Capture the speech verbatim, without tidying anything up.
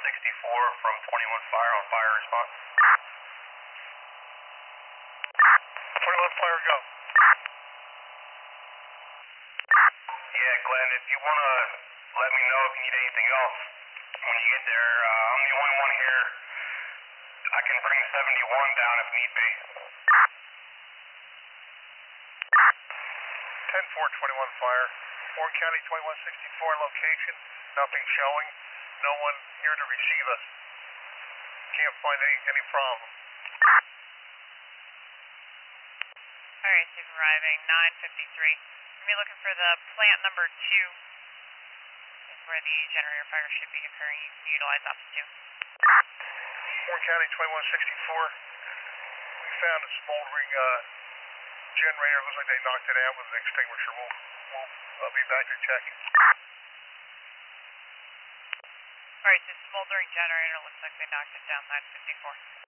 sixty-four from twenty-one Fire on fire response. twenty-one Fire, go. Yeah, Glenn, if you want to let me know if you need anything else when you get there, uh, I'm the only one here. I can bring seventy-one down if need be. ten four, twenty-one Fire. Warren County, twenty-one sixty-four location. Nothing showing. No one here to receive us. Can't find any, any problem. Alright, safe arriving, nine fifty-three. We're going to be looking for the plant number two. Is where the generator fire should be occurring. You can utilize option two. Warren County, twenty-one sixty-four. We found a smoldering uh, generator. Looks like they knocked it out with an extinguisher. We'll, we'll uh, be back to check. Alright, so smoldering generator, looks like they knocked it down, nine fifty-four.